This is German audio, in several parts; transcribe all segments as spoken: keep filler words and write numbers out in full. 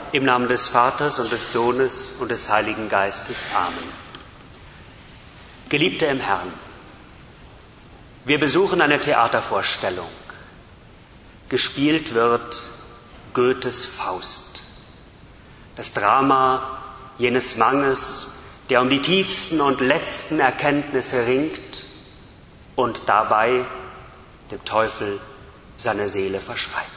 Im Namen des Vaters und des Sohnes und des Heiligen Geistes. Amen. Geliebte im Herrn, wir besuchen eine Theatervorstellung. Gespielt wird Goethes Faust. Das Drama jenes Mannes, der um die tiefsten und letzten Erkenntnisse ringt und dabei dem Teufel seine Seele verschreibt.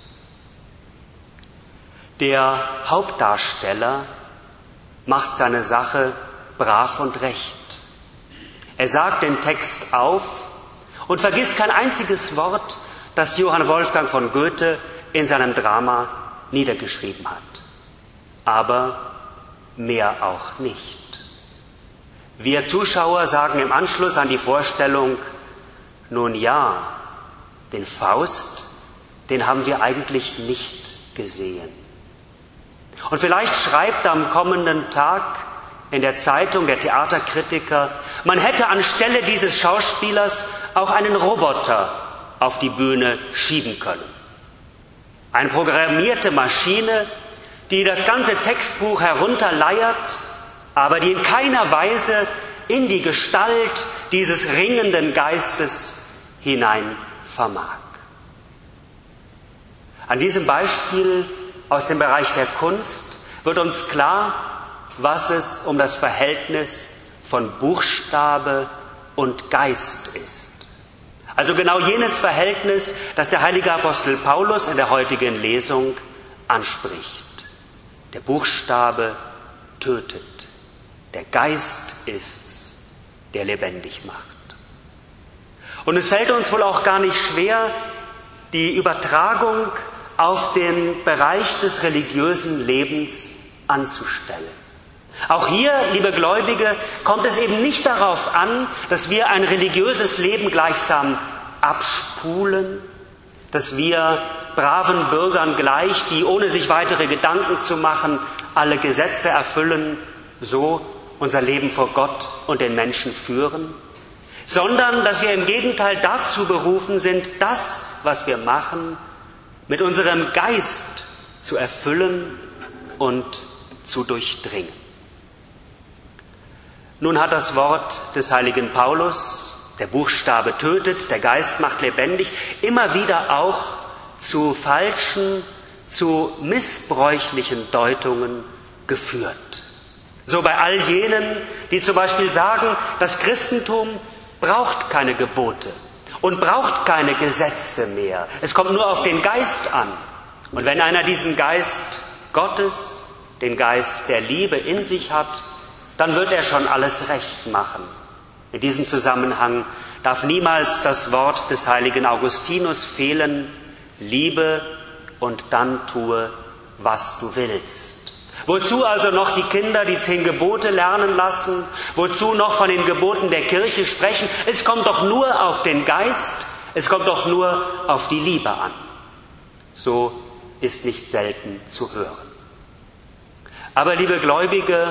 Der Hauptdarsteller macht seine Sache brav und recht. Er sagt den Text auf und vergisst kein einziges Wort, das Johann Wolfgang von Goethe in seinem Drama niedergeschrieben hat. Aber mehr auch nicht. Wir Zuschauer sagen im Anschluss an die Vorstellung: Nun ja, den Faust, den haben wir eigentlich nicht gesehen. Und vielleicht schreibt am kommenden Tag in der Zeitung der Theaterkritiker, man hätte anstelle dieses Schauspielers auch einen Roboter auf die Bühne schieben können. Eine programmierte Maschine, die das ganze Textbuch herunterleiert, aber die in keiner Weise in die Gestalt dieses ringenden Geistes hinein vermag. An diesem Beispiel aus dem Bereich der Kunst wird uns klar, was es um das Verhältnis von Buchstabe und Geist ist. Also genau jenes Verhältnis, das der heilige Apostel Paulus in der heutigen Lesung anspricht. Der Buchstabe tötet, der Geist ist's, der lebendig macht. Und es fällt uns wohl auch gar nicht schwer, die Übertragung auf den Bereich des religiösen Lebens anzustellen. Auch hier, liebe Gläubige, kommt es eben nicht darauf an, dass wir ein religiöses Leben gleichsam abspulen, dass wir braven Bürgern gleich, die ohne sich weitere Gedanken zu machen, alle Gesetze erfüllen, so unser Leben vor Gott und den Menschen führen, sondern dass wir im Gegenteil dazu berufen sind, das, was wir machen, mit unserem Geist zu erfüllen und zu durchdringen. Nun hat das Wort des heiligen Paulus, der Buchstabe tötet, der Geist macht lebendig, immer wieder auch zu falschen, zu missbräuchlichen Deutungen geführt. So bei all jenen, die zum Beispiel sagen, das Christentum braucht keine Gebote und braucht keine Gesetze mehr. Es kommt nur auf den Geist an. Und wenn einer diesen Geist Gottes, den Geist der Liebe in sich hat, dann wird er schon alles recht machen. In diesem Zusammenhang darf niemals das Wort des heiligen Augustinus fehlen: Liebe und dann tue, was du willst. Wozu also noch die Kinder die zehn Gebote lernen lassen? Wozu noch von den Geboten der Kirche sprechen? Es kommt doch nur auf den Geist, es kommt doch nur auf die Liebe an. So ist nicht selten zu hören. Aber liebe Gläubige,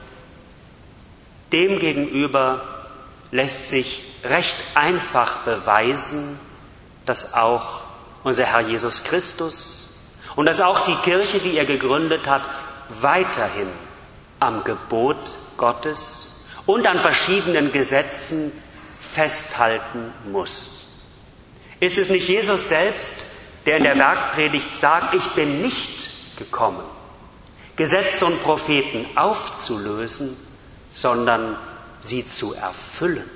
demgegenüber lässt sich recht einfach beweisen, dass auch unser Herr Jesus Christus und dass auch die Kirche, die er gegründet hat, weiterhin am Gebot Gottes und an verschiedenen Gesetzen festhalten muss. Ist es nicht Jesus selbst, der in der Bergpredigt sagt, ich bin nicht gekommen, Gesetze und Propheten aufzulösen, sondern sie zu erfüllen?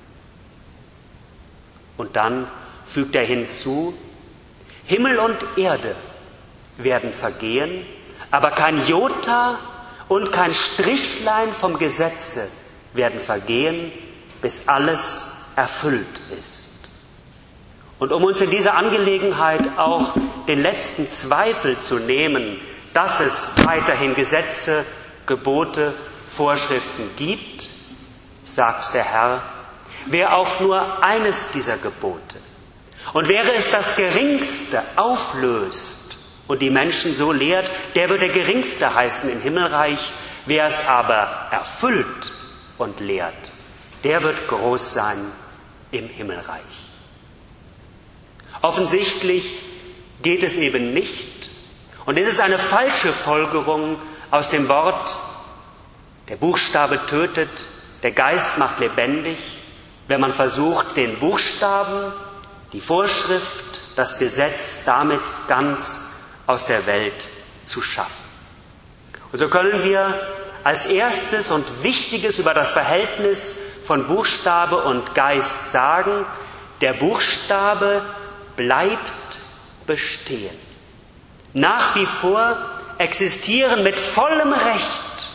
Und dann fügt er hinzu, Himmel und Erde werden vergehen, aber kein Jota und kein Strichlein vom Gesetze werden vergehen, bis alles erfüllt ist. Und um uns in dieser Angelegenheit auch den letzten Zweifel zu nehmen, dass es weiterhin Gesetze, Gebote, Vorschriften gibt, sagt der Herr, wer auch nur eines dieser Gebote und wäre es das Geringste auflöst und die Menschen so lehrt, der wird der Geringste heißen im Himmelreich. Wer es aber erfüllt und lehrt, der wird groß sein im Himmelreich. Offensichtlich geht es eben nicht Und es ist eine falsche Folgerung aus dem Wort, der Buchstabe tötet, der Geist macht lebendig, wenn man versucht, den Buchstaben, die Vorschrift, das Gesetz damit ganz aus der Welt zu schaffen. Und so können wir als erstes und Wichtiges über das Verhältnis von Buchstabe und Geist sagen, der Buchstabe bleibt bestehen. Nach wie vor existieren mit vollem Recht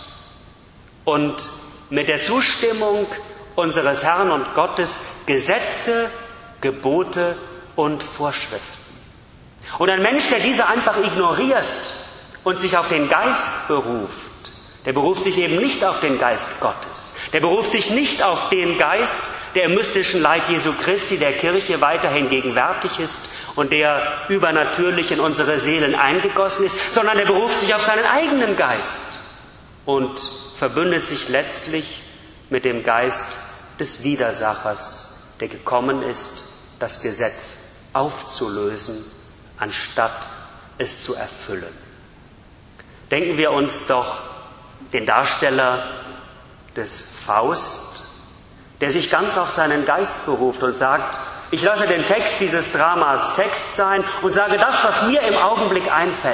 und mit der Zustimmung unseres Herrn und Gottes Gesetze, Gebote und Vorschriften. Und ein Mensch, der diese einfach ignoriert und sich auf den Geist beruft, der beruft sich eben nicht auf den Geist Gottes. Der beruft sich nicht auf den Geist, der im mystischen Leib Jesu Christi, der Kirche, weiterhin gegenwärtig ist und der übernatürlich in unsere Seelen eingegossen ist, sondern der beruft sich auf seinen eigenen Geist und verbündet sich letztlich mit dem Geist des Widersachers, der gekommen ist, das Gesetz aufzulösen, anstatt es zu erfüllen. Denken wir uns doch den Darsteller des Faust, der sich ganz auf seinen Geist beruft und sagt, ich lasse den Text dieses Dramas Text sein und sage das, was mir im Augenblick einfällt.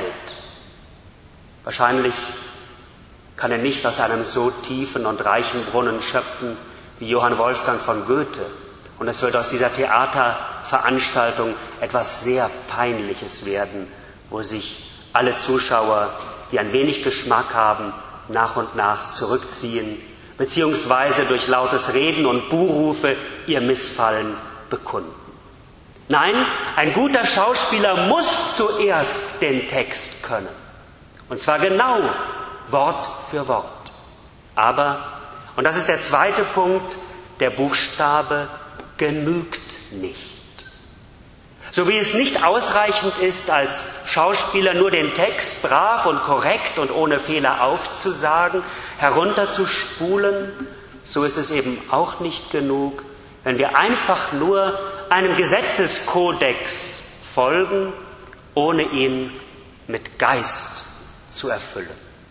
Wahrscheinlich kann er nicht aus einem so tiefen und reichen Brunnen schöpfen wie Johann Wolfgang von Goethe. Und es wird aus dieser Theaterveranstaltung etwas sehr Peinliches werden, wo sich alle Zuschauer, die ein wenig Geschmack haben, nach und nach zurückziehen, beziehungsweise durch lautes Reden und Buhrufe ihr Missfallen bekunden. Nein, ein guter Schauspieler muss zuerst den Text können. Und zwar genau, Wort für Wort. Aber, und das ist der zweite Punkt, der Buchstabe genügt nicht. So wie es nicht ausreichend ist, als Schauspieler nur den Text brav und korrekt und ohne Fehler aufzusagen, herunterzuspulen, so ist es eben auch nicht genug, wenn wir einfach nur einem Gesetzeskodex folgen, ohne ihn mit Geist zu erfüllen.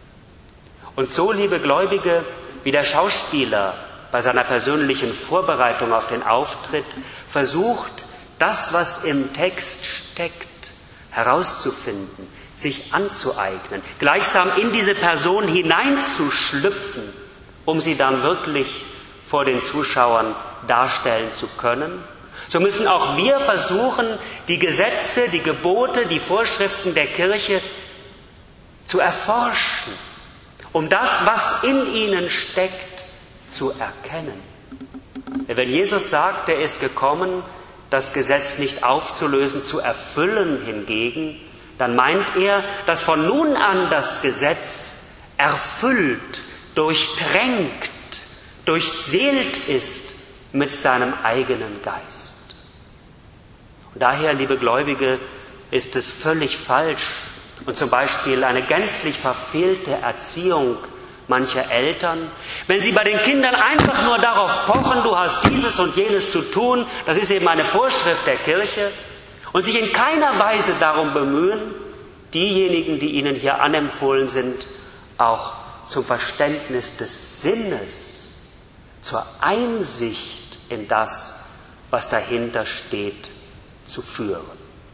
Und so, liebe Gläubige, wie der Schauspieler bei seiner persönlichen Vorbereitung auf den Auftritt versucht, das, was im Text steckt, herauszufinden, sich anzueignen, gleichsam in diese Person hineinzuschlüpfen, um sie dann wirklich vor den Zuschauern darstellen zu können, so müssen auch wir versuchen, die Gesetze, die Gebote, die Vorschriften der Kirche zu erforschen, um das, was in ihnen steckt, zu erkennen. Wenn Jesus sagt, er ist gekommen, das Gesetz nicht aufzulösen, zu erfüllen hingegen, dann meint er, dass von nun an das Gesetz erfüllt, durchtränkt, durchseelt ist mit seinem eigenen Geist. Und daher, liebe Gläubige, ist es völlig falsch und zum Beispiel eine gänzlich verfehlte Erziehung mancher Eltern, wenn sie bei den Kindern einfach nur darauf pochen, du hast dieses und jenes zu tun, das ist eben eine Vorschrift der Kirche, und sich in keiner Weise darum bemühen, diejenigen, die ihnen hier anempfohlen sind, auch zum Verständnis des Sinnes, zur Einsicht in das, was dahinter steht, zu führen.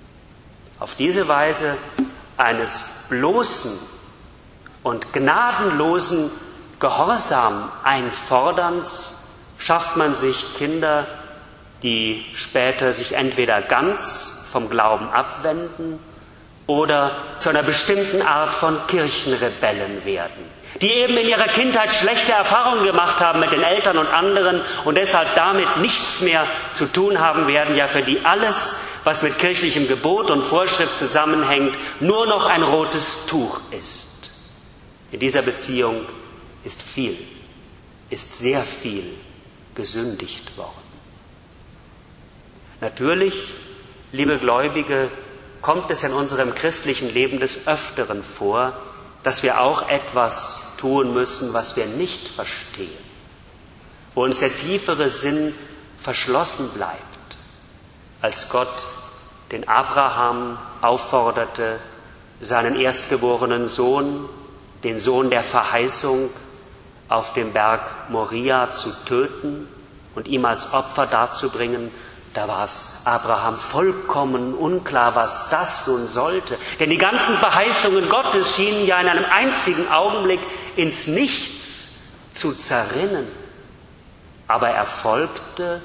Auf diese Weise eines bloßen und gnadenlosen Gehorsam einforderns schafft man sich Kinder, die später sich entweder ganz vom Glauben abwenden oder zu einer bestimmten Art von Kirchenrebellen werden, die eben in ihrer Kindheit schlechte Erfahrungen gemacht haben mit den Eltern und anderen und deshalb damit nichts mehr zu tun haben werden, ja für die alles, was mit kirchlichem Gebot und Vorschrift zusammenhängt, nur noch ein rotes Tuch ist. In dieser Beziehung ist viel, ist sehr viel gesündigt worden. Natürlich, liebe Gläubige, kommt es in unserem christlichen Leben des Öfteren vor, dass wir auch etwas tun müssen, was wir nicht verstehen, wo uns der tiefere Sinn verschlossen bleibt, als Gott den Abraham aufforderte, seinen erstgeborenen Sohn, den Sohn der Verheißung, auf dem Berg Moria zu töten und ihm als Opfer darzubringen, da war es Abraham vollkommen unklar, was das nun sollte. Denn die ganzen Verheißungen Gottes schienen ja in einem einzigen Augenblick ins Nichts zu zerrinnen. Aber er folgte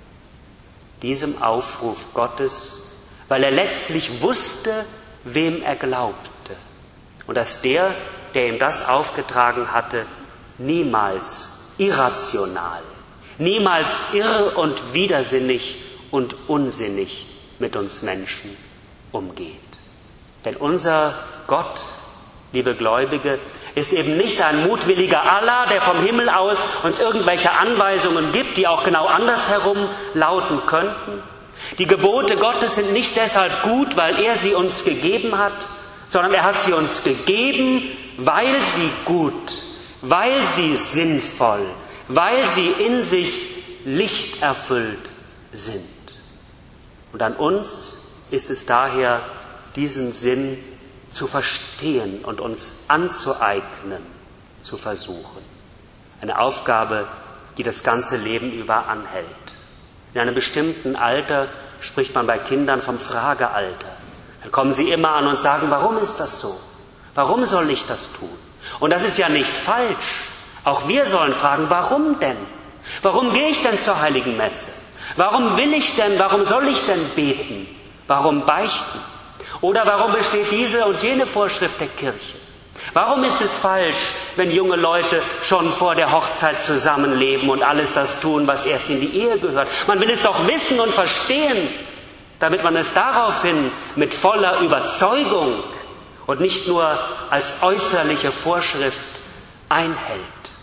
diesem Aufruf Gottes, weil er letztlich wusste, wem er glaubte. Und dass der, der ihm das aufgetragen hatte, niemals irrational, niemals irr und widersinnig und unsinnig mit uns Menschen umgeht. Denn unser Gott, liebe Gläubige, ist eben nicht ein mutwilliger Allah, der vom Himmel aus uns irgendwelche Anweisungen gibt, die auch genau andersherum lauten könnten. Die Gebote Gottes sind nicht deshalb gut, weil er sie uns gegeben hat, sondern er hat sie uns gegeben, weil sie gut, weil sie sinnvoll, weil sie in sich lichterfüllt sind. Und an uns ist es daher, diesen Sinn zu verstehen und uns anzueignen, zu versuchen. Eine Aufgabe, die das ganze Leben über anhält. In einem bestimmten Alter spricht man bei Kindern vom Fragealter. Dann kommen sie immer an und sagen, warum ist das so? Warum soll ich das tun? Und das ist ja nicht falsch. Auch wir sollen fragen, warum denn? Warum gehe ich denn zur Heiligen Messe? Warum will ich denn, warum soll ich denn beten? Warum beichten? Oder warum besteht diese und jene Vorschrift der Kirche? Warum ist es falsch, wenn junge Leute schon vor der Hochzeit zusammenleben und alles das tun, was erst in die Ehe gehört? Man will es doch wissen und verstehen, damit man es daraufhin mit voller Überzeugung und nicht nur als äußerliche Vorschrift einhält.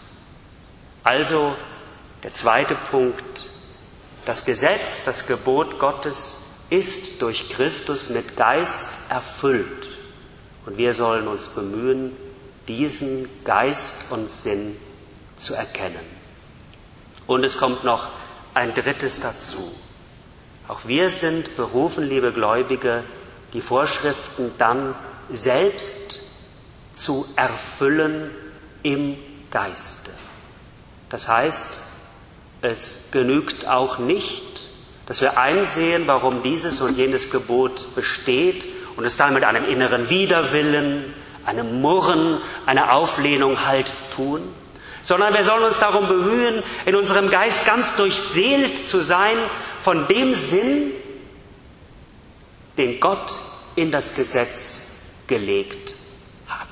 Also der zweite Punkt, das Gesetz, das Gebot Gottes ist durch Christus mit Geist erfüllt. Und wir sollen uns bemühen, diesen Geist und Sinn zu erkennen. Und es kommt noch ein drittes dazu. Auch wir sind berufen, liebe Gläubige, die Vorschriften dann selbst zu erfüllen im Geiste. Das heißt, es genügt auch nicht, dass wir einsehen, warum dieses und jenes Gebot besteht und es dann mit einem inneren Widerwillen, einem Murren, einer Auflehnung halt tun, sondern wir sollen uns darum bemühen, in unserem Geist ganz durchseelt zu sein von dem Sinn, den Gott in das Gesetz gelegt hat.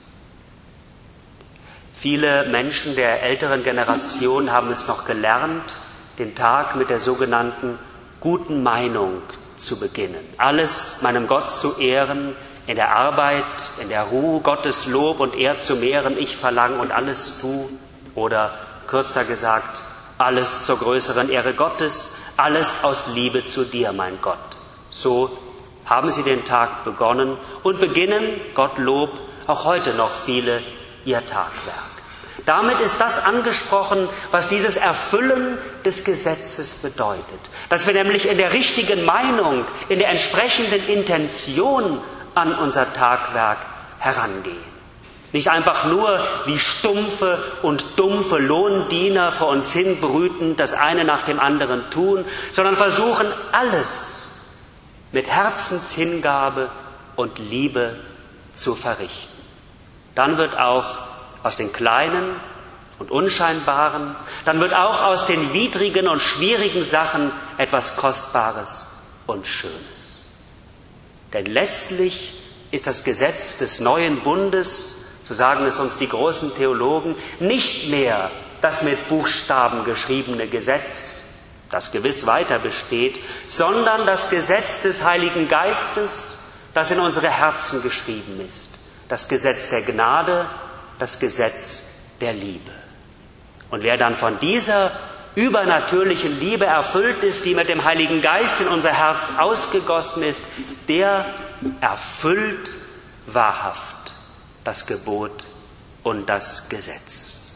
Viele Menschen der älteren Generation haben es noch gelernt, den Tag mit der sogenannten guten Meinung zu beginnen. Alles meinem Gott zu ehren, in der Arbeit, in der Ruhe, Gottes Lob und Ehr zu mehren, ich verlange und alles tu. Oder kürzer gesagt, alles zur größeren Ehre Gottes, alles aus Liebe zu dir, mein Gott. So haben sie den Tag begonnen und beginnen, Gottlob, auch heute noch viele ihr Tagwerk. Damit ist das angesprochen, was dieses Erfüllen des Gesetzes bedeutet. Dass wir nämlich in der richtigen Meinung, in der entsprechenden Intention an unser Tagwerk herangehen. Nicht einfach nur wie stumpfe und dumpfe Lohndiener vor uns hin brüten, das eine nach dem anderen tun, sondern versuchen, alles mit Herzenshingabe und Liebe zu verrichten. Dann wird auch aus den kleinen und unscheinbaren, dann wird auch aus den widrigen und schwierigen Sachen etwas Kostbares und Schönes. Denn letztlich ist das Gesetz des neuen Bundes, so sagen es uns die großen Theologen, nicht mehr das mit Buchstaben geschriebene Gesetz, das gewiss weiter besteht, sondern das Gesetz des Heiligen Geistes, das in unsere Herzen geschrieben ist. Das Gesetz der Gnade, das Gesetz der Liebe. Und wer dann von dieser übernatürlichen Liebe erfüllt ist, die mit dem Heiligen Geist in unser Herz ausgegossen ist, der erfüllt wahrhaft das Gebot und das Gesetz.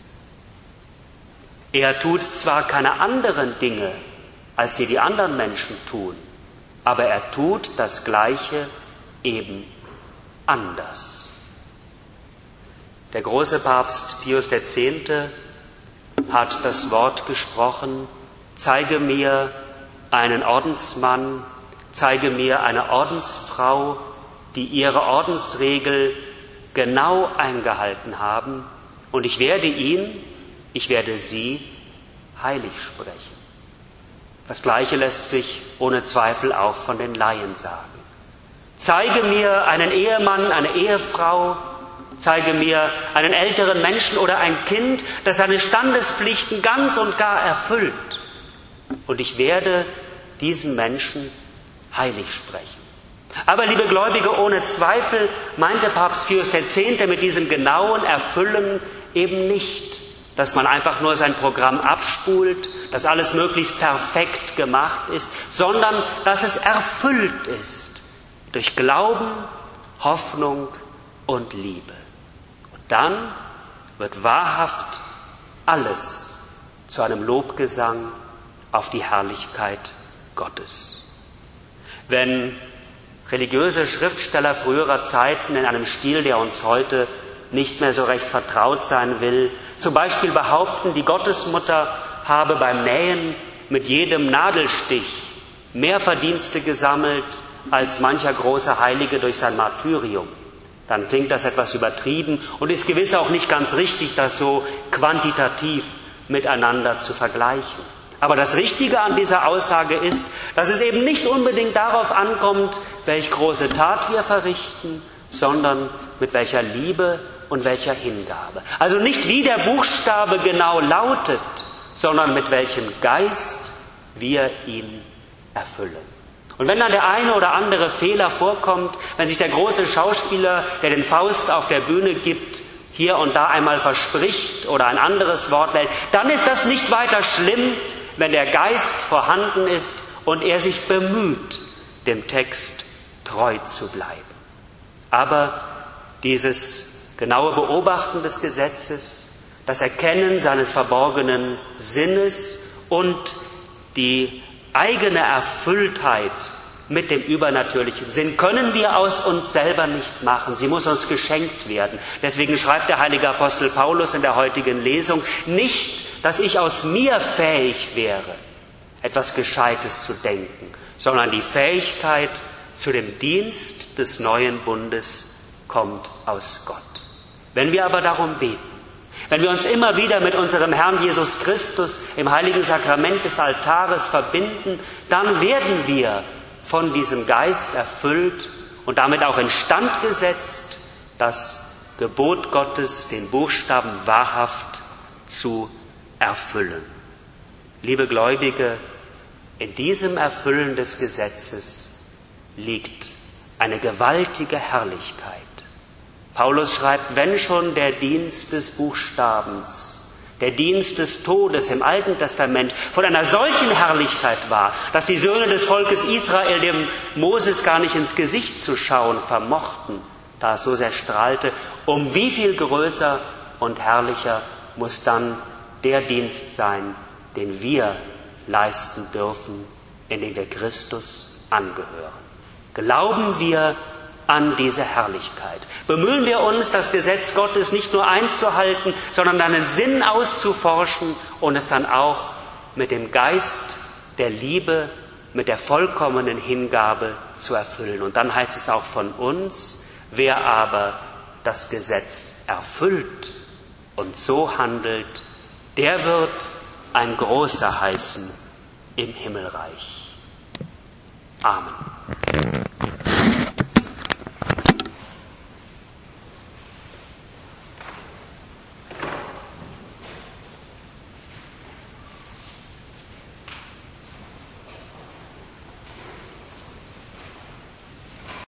Er tut zwar keine anderen Dinge, als sie die anderen Menschen tun, aber er tut das Gleiche eben anders. Der große Papst Pius der Zehnte hat das Wort gesprochen: Zeige mir einen Ordensmann, zeige mir eine Ordensfrau, die ihre Ordensregel genau eingehalten haben, und ich werde ihn, ich werde sie heilig sprechen. Das Gleiche lässt sich ohne Zweifel auch von den Laien sagen. Zeige mir einen Ehemann, eine Ehefrau, zeige mir einen älteren Menschen oder ein Kind, das seine Standespflichten ganz und gar erfüllt, und ich werde diesen Menschen heilig sprechen. Aber, liebe Gläubige, ohne Zweifel meinte Papst Pius der Zehnte mit diesem genauen Erfüllen eben nicht, dass man einfach nur sein Programm abspult, dass alles möglichst perfekt gemacht ist, sondern dass es erfüllt ist durch Glauben, Hoffnung und Liebe. Und dann wird wahrhaft alles zu einem Lobgesang auf die Herrlichkeit Gottes. Wenn religiöse Schriftsteller früherer Zeiten in einem Stil, der uns heute nicht mehr so recht vertraut sein will, zum Beispiel behaupten, die Gottesmutter habe beim Nähen mit jedem Nadelstich mehr Verdienste gesammelt als mancher große Heilige durch sein Martyrium, dann klingt das etwas übertrieben und ist gewiss auch nicht ganz richtig, das so quantitativ miteinander zu vergleichen. Aber das Richtige an dieser Aussage ist, dass es eben nicht unbedingt darauf ankommt, welch große Tat wir verrichten, sondern mit welcher Liebe und welcher Hingabe. Also nicht wie der Buchstabe genau lautet, sondern mit welchem Geist wir ihn erfüllen. Und wenn dann der eine oder andere Fehler vorkommt, wenn sich der große Schauspieler, der den Faust auf der Bühne gibt, hier und da einmal verspricht oder ein anderes Wort wählt, dann ist das nicht weiter schlimm, wenn der Geist vorhanden ist und er sich bemüht, dem Text treu zu bleiben. Aber dieses genaue Beobachten des Gesetzes, das Erkennen seines verborgenen Sinnes und die eigene Erfülltheit mit dem übernatürlichen Sinn können wir aus uns selber nicht machen. Sie muss uns geschenkt werden. Deswegen schreibt der heilige Apostel Paulus in der heutigen Lesung nicht, dass ich aus mir fähig wäre, etwas Gescheites zu denken, sondern die Fähigkeit zu dem Dienst des neuen Bundes kommt aus Gott. Wenn wir aber darum beten, wenn wir uns immer wieder mit unserem Herrn Jesus Christus im heiligen Sakrament des Altares verbinden, dann werden wir von diesem Geist erfüllt und damit auch instand gesetzt, das Gebot Gottes, den Buchstaben wahrhaft zu erfüllen. Liebe Gläubige, in diesem Erfüllen des Gesetzes liegt eine gewaltige Herrlichkeit. Paulus schreibt, wenn schon der Dienst des Buchstabens, der Dienst des Todes im Alten Testament von einer solchen Herrlichkeit war, dass die Söhne des Volkes Israel dem Moses gar nicht ins Gesicht zu schauen vermochten, da es so sehr strahlte, um wie viel größer und herrlicher muss dann der Dienst sein, den wir leisten dürfen, in den wir Christus angehören. Glauben wir an diese Herrlichkeit. Bemühen wir uns, das Gesetz Gottes nicht nur einzuhalten, sondern seinen Sinn auszuforschen und es dann auch mit dem Geist der Liebe, mit der vollkommenen Hingabe zu erfüllen. Und dann heißt es auch von uns, wer aber das Gesetz erfüllt und so handelt, der wird ein Großer heißen im Himmelreich. Amen.